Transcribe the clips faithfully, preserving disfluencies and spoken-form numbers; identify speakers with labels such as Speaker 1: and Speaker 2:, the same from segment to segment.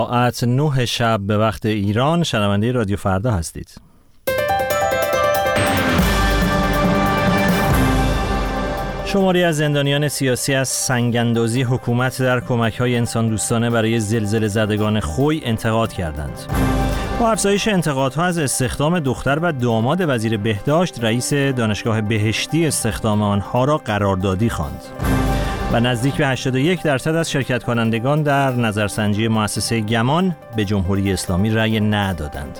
Speaker 1: ساعت نه شب به وقت ایران شنونده رادیو فردا هستید. شماری از زندانیان سیاسی از سنگ‌اندازی حکومت در کمک‌های انسان دوستانه برای زلزله زدگان خوی انتقاد کردند. با افزایش انتقادها از استخدام دختر و داماد وزیر بهداشت، رئیس دانشگاه بهشتی استخدام آنها را قراردادی خواند. و نزدیک به هشتاد و یک درصد از شرکت کنندگان در نظرسنجی مؤسسه گمان به جمهوری اسلامی رأی نه دادند.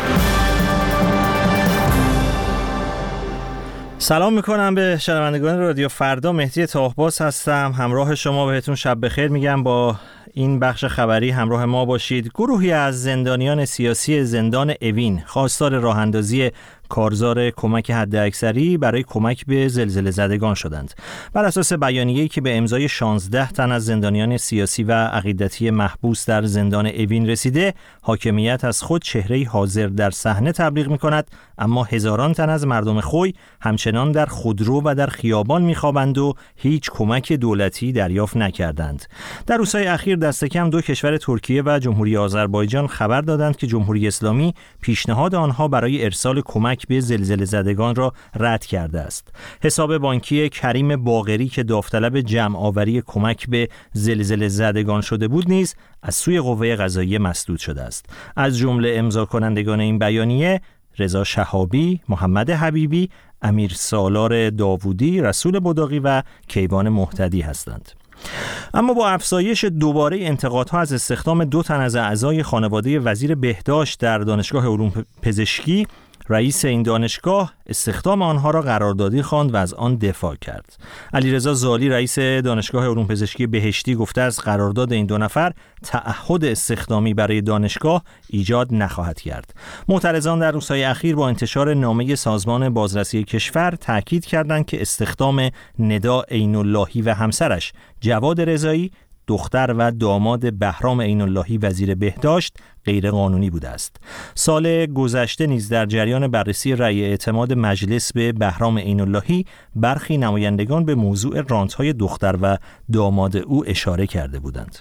Speaker 1: سلام میکنم به شنوندگان رادیو فردا. مهدی طاهباز هستم، همراه شما. بهتون شب بخیر میگم. با این بخش خبری همراه ما باشید. گروهی از زندانیان سیاسی زندان اوین خواستار راه اندازی کارزار کمک حداکثری برای کمک به زلزله زدگان شدند. بر اساس بیانیه‌ای که به امضای شانزده تن از زندانیان سیاسی و عقیدتی محبوس در زندان اوین رسیده، حاکمیت از خود چهره‌ای حاضر در صحنه تبلیغ می‌کند، اما هزاران تن از مردم خوی همچنان در خودرو و در خیابان می‌خوابند و هیچ کمک دولتی دریافت نکردند. در روزهای اخیر دست کم دو کشور ترکیه و جمهوری آذربایجان خبر دادند که جمهوری اسلامی پیشنهاد آنها برای ارسال کمک به زلزله زدگان را رد کرده است. حساب بانکی کریم باقری که داوطلب جمع آوری کمک به زلزله زدگان شده بود نیز از سوی قوه قضاییه مسدود شده است. از جمله امضا کنندگان این بیانیه رضا شهابی، محمد حبیبی، امیر سالار داوودی، رسول بداقی و کیوان مهتدی هستند. اما با افزایش دوباره انتقادها از استخدام دو تن از اعضای خانواده وزیر بهداشت در دانشگاه علوم پزشکی، رئیس این دانشگاه استخدام آنها را قراردادی خواند و از آن دفاع کرد. علیرضا زالی، رئیس دانشگاه علوم پزشکی بهشتی، گفته از قرارداد این دو نفر تعهد استخدامی برای دانشگاه ایجاد نخواهد کرد. معترضان در روزهای اخیر با انتشار نامه سازمان بازرسی کشور تاکید کردند که استخدام ندا عین‌اللهی و همسرش جواد رضایی، دختر و داماد بهرام عین‌اللهی وزیر بهداشت، غیر قانونی بوده است. سال گذشته نیز در جریان بررسی رأی اعتماد مجلس به بهرام عین‌اللهی، برخی نمایندگان به موضوع رانت‌های دختر و داماد او اشاره کرده بودند.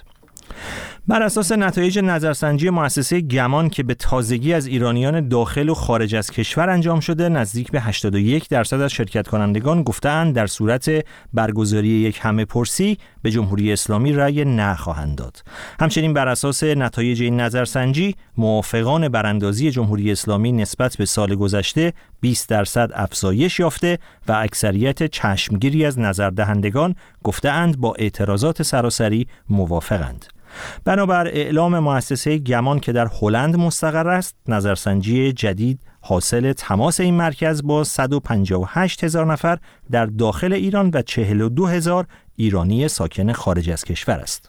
Speaker 1: بر اساس نتایج نظرسنجی مؤسسه گمان که به تازگی از ایرانیان داخل و خارج از کشور انجام شده، نزدیک به هشتاد و یک درصد از شرکت کنندگان گفتند در صورت برگزاری یک همه‌پرسی به جمهوری اسلامی رأی نه خواهند داد. همچنین بر اساس نتایج این نظرسنجی، موافقان براندازی جمهوری اسلامی نسبت به سال گذشته بیست درصد افزایش یافته و اکثریت چشمگیری از نظردهندگان گفتند با اعتراضات سراسری موافقند. بنابر اعلام مؤسسه گمان که در هلند مستقر است، نظرسنجی جدید حاصل تماس این مرکز با صد و پنجاه و هشت هزار نفر در داخل ایران و چهل و دو هزار ایرانی ساکن خارج از کشور است.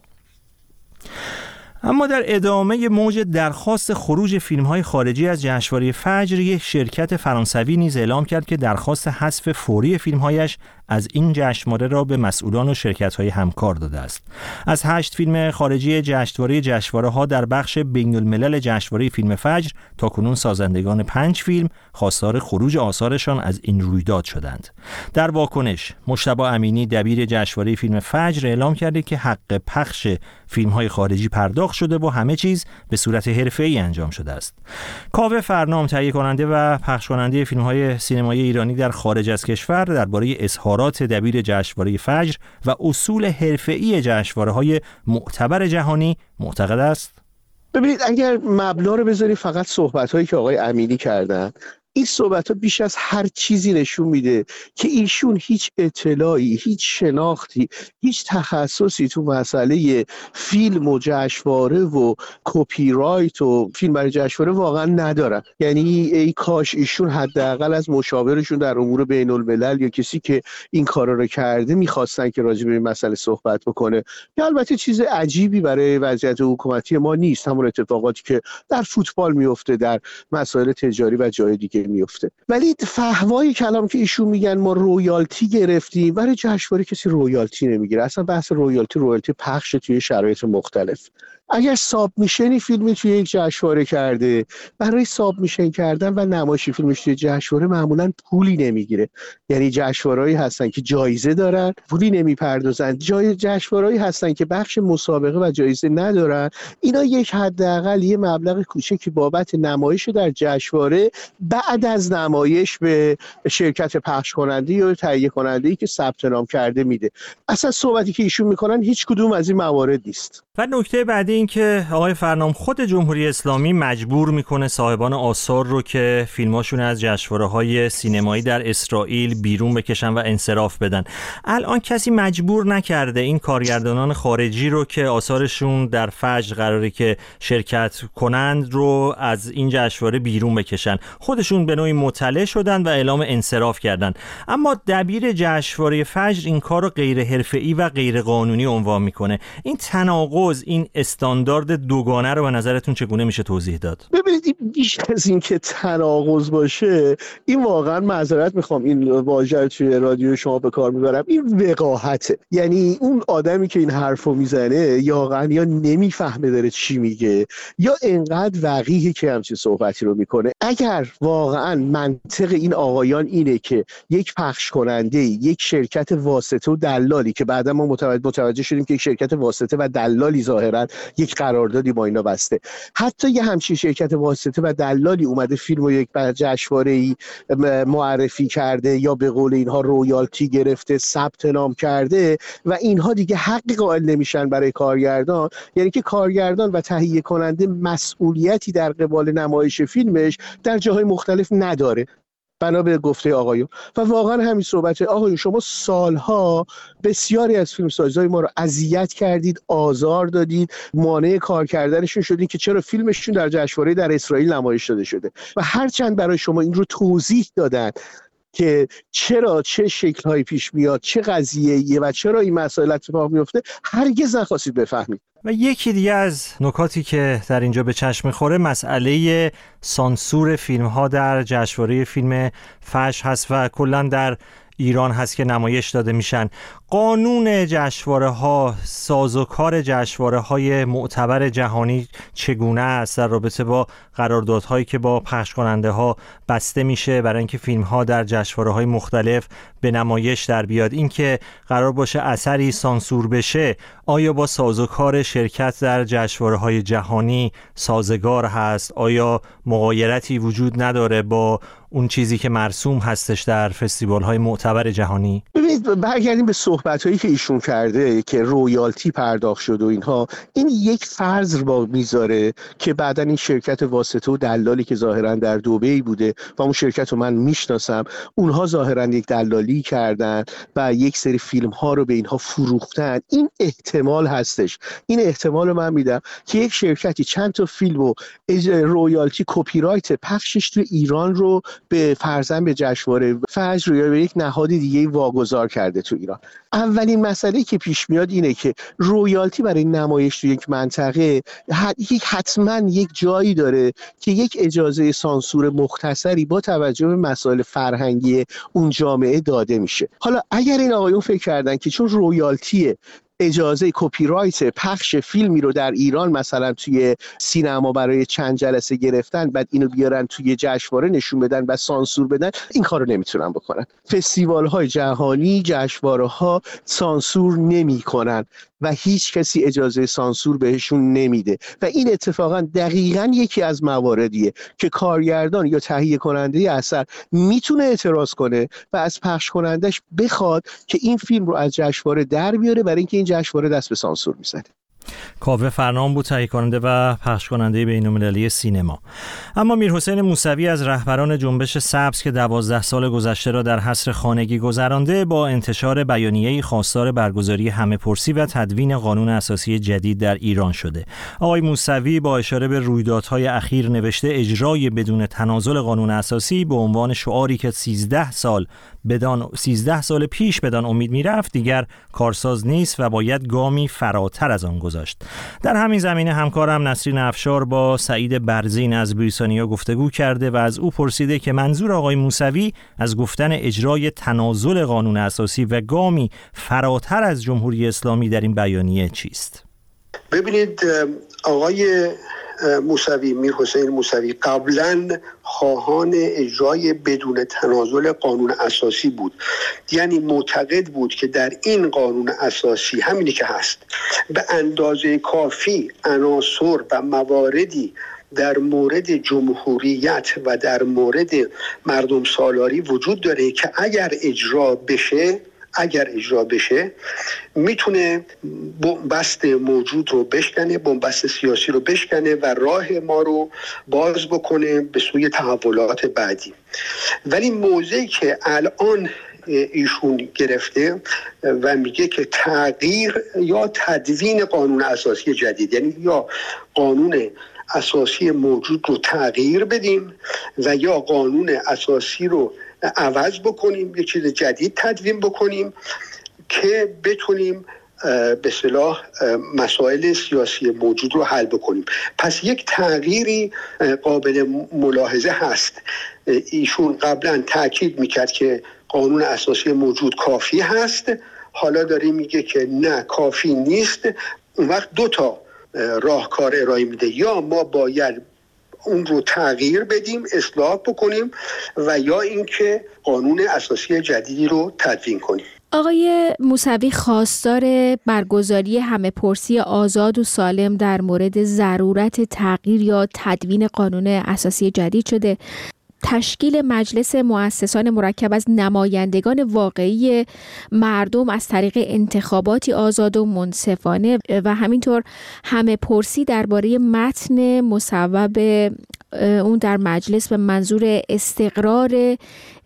Speaker 1: اما در ادامه موج درخواست خروج فیلم‌های خارجی از جشنواره فجر، یک شرکت فرانسوی نیز اعلام کرد که درخواست حذف فوری فیلم‌هایش از این جشنواره را به مسئولان و شرکت‌های همکار داده است. از هشت فیلم خارجی جشنواره جشنواره‌ها در بخش بین‌الملل جشنواره فیلم فجر، تاکنون سازندگان پنج فیلم خواستار خروج آثارشان از این رویداد شدند. در واکنش، مجتبی امینی، دبیر جشنواره فیلم فجر، اعلام کرده که حق پخش فیلم‌های خارجی پرداخت شده و همه چیز به صورت حرفه‌ای انجام شده است. کاوه فرنام، تهیه کننده و پخش کننده فیلم‌های سینمایی ایرانی در خارج از کشور، درباره اظهارات دبیر جشنواره فجر و اصول حرفه‌ای جشنواره‌های معتبر جهانی معتقد است:
Speaker 2: ببینید، اگر مبنا رو بذاری فقط صحبت‌هایی که آقای امینی کردن، این صحبت‌ها بیش از هر چیزی نشون میده که ایشون هیچ اطلاعی، هیچ شناختی، هیچ تخصصی تو مسئله فیلم و جشنواره و کپی رایت و فیلم برای جشنواره واقعا ندارن. یعنی ای کاش ایشون حداقل از مشاورشون در امور بین الملل یا کسی که این کارا رو کرده می‌خواستن که راجع به این مسئله صحبت بکنه، که البته چیز عجیبی برای وضعیت حکومتی ما نیست. همون اتفاقاتی که در فوتبال میفته، در مسائل تجاری و جای دیگه میفته. ولی فهوای کلام که ایشون میگن ما رویالتی گرفتیم، برای جشنواره کسی رویالتی نمیگیره. اصلا بحث رویالتی رویالتی پخش توی شرایط مختلف. اگر ساب میشنی فیلمی توی یک جشنواره کرده، برای ساب میشن کردن و نمایش فیلمش توی جشنواره معمولا پولی نمیگیره. یعنی جشنواره‌ای هستن که جایزه دارن پولی نمیپردازن، جای جشنواره‌ای هستن که بخش مسابقه و جایزه ندارن. اینا یک حداقل یه مبلغ کوچکی بابت نمایش در جشنواره بعد از نمایش به شرکت پخش کننده یا تهیه کننده‌ای که ثبت نام کرده میده. اصلا صحبتی که ایشون میکنن هیچ کدوم از این موارد نیست.
Speaker 1: و نکته بعدی این که آقای فرنام خود جمهوری اسلامی مجبور میکنه صاحبان آثار رو که فیلماشون از جشنواره‌های سینمایی در اسرائیل بیرون بکشن و انصراف بدن. الان کسی مجبور نکرده این کارگردانان خارجی رو که آثارشون در فجر قراره که شرکت کنند رو از این جشنواره بیرون بکشن. خودشون به نوعی مطلع شدن و اعلام انصراف کردن. اما دبیر جشنواره فجر این کار رو غیر حرفه‌ای و غیر قانونی عنوان میکنه. این تناقض، این استاندارد دوگانه رو به نظرتون چگونه میشه توضیح داد؟
Speaker 2: ببینید بیش از این که تناقض باشه، این واقعا معذرت میخوام این واژه رو توی رادیو شما به کار میبرم، این وقاحته. یعنی اون آدمی که این حرفو میزنه یا یا نمیفهمه داره چی میگه یا انقدر وقیحه که همچین صحبتی رو میکنه. اگر واقعا منطق این آقایان اینه که یک پخش کننده، یک شرکت واسطه و دلالی که بعدا ما متوجه متوجه شدیم که یک شرکت واسطه و دلالی ظاهرا یک قراردادی با اینا بسته، حتی یه همچین شرکت واسطه و دلالی اومده فیلمو یک جشنواره‌ای معرفی کرده یا به قول اینها رویالتی گرفته، ثبت نام کرده و اینها دیگه حقی قائل نمیشن برای کارگردان. یعنی که کارگردان و تهیه کننده مسئولیتی در قبال نمایش فیلمش در جاهای مختلف نداره بنا به گفته آقایون. و واقعا همین صحبته. آقایون شما سالها بسیاری از فیلمسازهای ما رو اذیت کردید، آزار دادید، مانع کار کردنشون شدید که چرا فیلمشون در جشنواره در اسرائیل نمایش داده شده و هرچند برای شما این رو توضیح دادن که چرا چه شکل‌هایی پیش میاد، چه قضیه‌ایه و چرا این مسائل اتفاق میفته، هرگز نخواستید بفهمید.
Speaker 1: و یکی دیگه از نکاتی که در اینجا به چشم می‌خوره مسئله سانسور فیلم‌ها در جشنواره فیلم فجر هست و کلاً در ایران هست که نمایش داده میشن. قانون جشنواره‌ها، سازوکار جشنواره‌های معتبر جهانی چگونه است در رابطه با قراردادهایی که با پخش کننده ها بسته میشه برای اینکه فیلم‌ها در جشنواره‌های مختلف به نمایش در بیاد؟ این که قرار باشه اثری سانسور بشه آیا با سازوکار شرکت در جشنواره‌های جهانی سازگار هست؟ آیا مغایرتی وجود نداره با اون چیزی که مرسوم هستش در فستیوال‌های معتبر جهانی؟
Speaker 2: ببینید برگردیم به صحبت‌هایی که ایشون کرده که رویالتی پرداخت شد و اینها، این یک فرض رو میذاره که بعداً این شرکت واسطه و دلالی که ظاهراً در دبی بوده و اون شرکت رو من میشناسم، اونها ظاهراً یک دلالی کردن و یک سری فیلم‌ها رو به اینها فروختن. این احتمال هستش، این احتمال رو من میدم که یک شرکتی چند تا فیلم و رویالتی کپی رایت پخشش تو ایران رو به فرضاً به جشنواره فجر یا به یک نهاد دیگه واگذار کرده تو ایران. اولین مسئله که پیش میاد اینه که رویالتی برای نمایش تو یک منطقه حتما یک جایی داره که یک اجازه سانسور مختصری با توجه به مسائل فرهنگی اون جامعه داده میشه. حالا اگر این آقایون فکر کردن که چون رویالتیه اجازه کپی رایت پخش فیلمی رو در ایران مثلا توی سینما برای چند جلسه گرفتن بعد اینو بیارن توی جشنواره نشون بدن و سانسور بدن، این کارو نمیتونن بکنن. فستیوال های جهانی، جشنواره ها سانسور نمیکنن و هیچ کسی اجازه سانسور بهشون نمیده و این اتفاقا دقیقاً یکی از مواردیه که کارگردان یا تهیه کننده اثر میتونه اعتراض کنه و از پخش کنندش بخواد که این فیلم رو از جشنواره در بیاره برای اینکه این جشنواره دست به سانسور میزنه.
Speaker 1: کاوه فرنام بود، تهیه کننده و پخش کننده بین‌المللی سینما. اما میرحسین موسوی از رهبران جنبش سبز که دوازده سال گذشته را در حصر خانگی گذرانده، با انتشار بیانیه‌ای خواستار برگزاری همه‌پرسی و تدوین قانون اساسی جدید در ایران شده. آقای موسوی با اشاره به رویدادهای اخیر نوشته اجرای بدون تنازل قانون اساسی به عنوان شعاری که سیزده سال بدان سیزده سال پیش بدان امید میرفت دیگر کارساز نیست و باید گامی فراتر از آن گذاشت. در همین زمینه همکارم نسرین افشار با سعید برزین از بریتانیا گفتگو کرده و از او پرسیده که منظور آقای موسوی از گفتن اجرای تنازل قانون اساسی و گامی فراتر از جمهوری اسلامی در این بیانیه چیست؟
Speaker 3: ببینید آقای موسوی، میر حسین موسوی، قبلا خواهان اجرای بدون تنازل قانون اساسی بود. یعنی معتقد بود که در این قانون اساسی، همینی که هست، به اندازه کافی عناصر و مواردی در مورد جمهوریت و در مورد مردم سالاری وجود داره که اگر اجرا بشه اگر اجرا بشه میتونه بنبست موجود رو بشکنه، بنبست سیاسی رو بشکنه و راه ما رو باز بکنه به سوی تحولات بعدی. ولی موضعی که الان ایشون گرفته و میگه که تغییر یا تدوین قانون اساسی جدید، یعنی یا قانون اساسی موجود رو تغییر بدیم و یا قانون اساسی رو عوض بکنیم، یه چیز جدید تدوین بکنیم که بتونیم به اصطلاح مسائل سیاسی موجود رو حل بکنیم. پس یک تغییری قابل ملاحظه هست. ایشون قبلا تاکید میکرد که قانون اساسی موجود کافی هست، حالا داره میگه که نه کافی نیست. اون وقت دو تا راهکار ارائه میده، یا ما باید اون رو تغییر بدیم، اصلاح بکنیم، و یا اینکه قانون اساسی جدیدی رو تدوین کنیم.
Speaker 4: آقای موسوی خواستار برگزاری همه‌پرسی آزاد و سالم در مورد ضرورت تغییر یا تدوین قانون اساسی جدید شده. تشکیل مجلس مؤسسان مرکب از نمایندگان واقعی مردم از طریق انتخاباتی آزاد و منصفانه و همینطور همه‌پرسی درباره متن مصوب اون در مجلس به منظور استقرار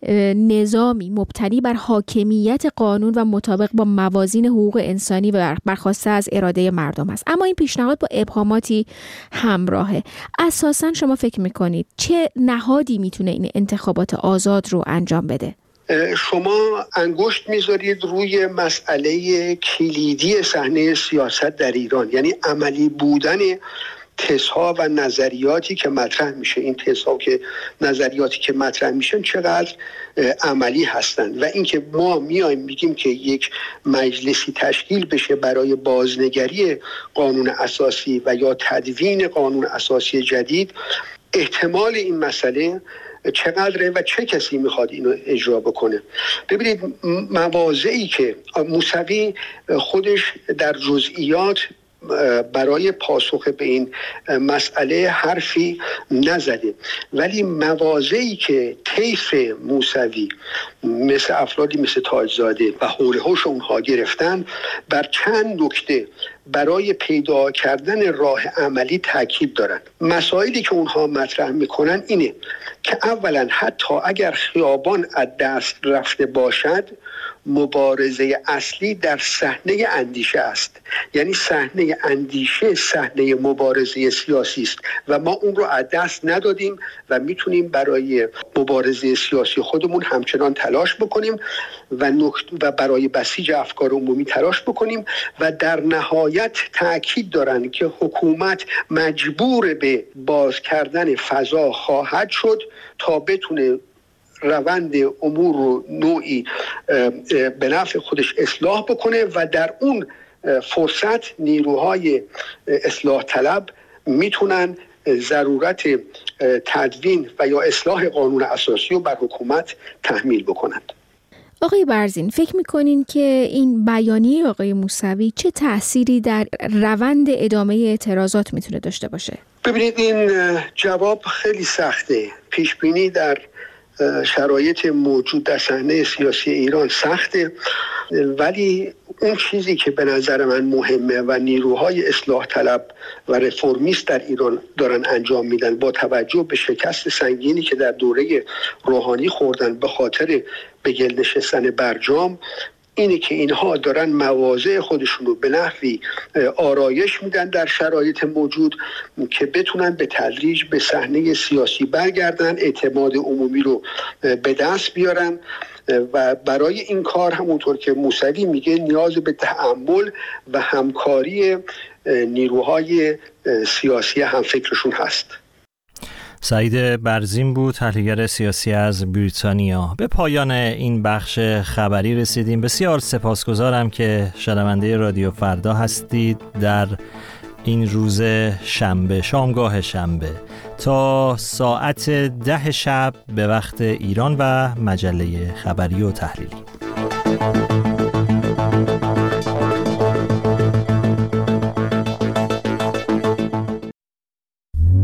Speaker 4: نظامی مبتنی بر حاکمیت قانون و مطابق با موازین حقوق انسانی و برخواسته از اراده مردم است. اما این پیشنهاد با ابهاماتی همراهه. اساساً شما فکر میکنید چه نهادی میتونه این انتخابات آزاد رو انجام بده؟
Speaker 3: شما انگشت میذارید روی مسئله کلیدی صحنه سیاست در ایران، یعنی عملی بودن تزها و نظریاتی که مطرح میشه. این تزها که نظریاتی که مطرح میشن چقدر عملی هستند، و اینکه ما میایم میگیم که یک مجلسی تشکیل بشه برای بازنگری قانون اساسی و یا تدوین قانون اساسی جدید، احتمال این مسئله چقدره و چه کسی میخواد اینو اجرا بکنه. ببینید مواضعی که موسوی خودش در جزئیات برای پاسخ به این مسئله حرفی نزده، ولی مواضعی که طیف موسوی مثل افرادی مثل تاجزاده و حول حوش اونها گرفتن، بر چند نکته برای پیدا کردن راه عملی تاکید دارن. مسائلی که اونها مطرح میکنن اینه که اولا حتی اگر خیابان از دست رفته باشد، مبارزه اصلی در صحنه اندیشه است. یعنی صحنه اندیشه صحنه مبارزه سیاسی است و ما اون رو از دست ندادیم و میتونیم برای مبارزه سیاسی خودمون همچنان تلاش بکنیم و نکت و برای بسیج افکار عمومی تلاش بکنیم. و در نهایت تأکید دارن که حکومت مجبور به باز کردن فضا خواهد شد تا بتونه روند امور رو نوعی به نفع خودش اصلاح بکنه و در اون فرصت نیروهای اصلاح طلب میتونن ضرورت تدوین و یا اصلاح قانون اساسی رو بر حکومت تحمیل بکنند.
Speaker 4: آقای برزین، فکر میکنین که این بیانیه آقای موسوی چه تأثیری در روند ادامه اعتراضات میتونه داشته باشه؟
Speaker 3: ببینید این جواب خیلی سخته. پیشبینی در شرایط موجود در صحنه سیاسی ایران سخته، ولی اون چیزی که به نظر من مهمه و نیروهای اصلاح طلب و رفرمیست در ایران دارن انجام میدن با توجه به شکست سنگینی که در دوره روحانی خوردن به خاطر به گل نشستن برجام، اینه که اینها دارن مواضع خودشون رو به نحوی آرایش میدن در شرایط موجود که بتونن به تدریج به صحنه سیاسی برگردن، اعتماد عمومی رو به دست بیارن. و برای این کار همونطور که موسوی میگه نیاز به تأمل و همکاری نیروهای سیاسی همفکرشون هست.
Speaker 1: سعید برزین بود، تحلیلگر سیاسی از بریتانیا. به پایان این بخش خبری رسیدیم. بسیار سپاسگزارم که شنونده رادیو فردا هستید. در این روز شنبه، شامگاه شنبه تا ساعت ده شب به وقت ایران و مجله خبری و تحلیلی.